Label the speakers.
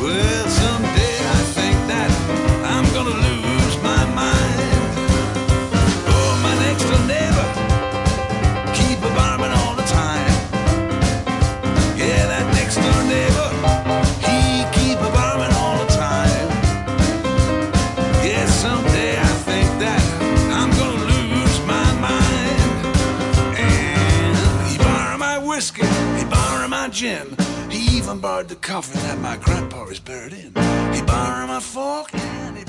Speaker 1: Well, someday I think that I'm gonna lose my mind. Oh, my next door neighbor keep a bombing all the time. Yeah, that next door neighbor, he keep a bombing all the time. Yeah, someday I think that I'm gonna lose my mind. And he borrowed my whiskey, he borrowed my gin. He even borrowed the coffin that my grandpa is buried in. He borrowed my fork and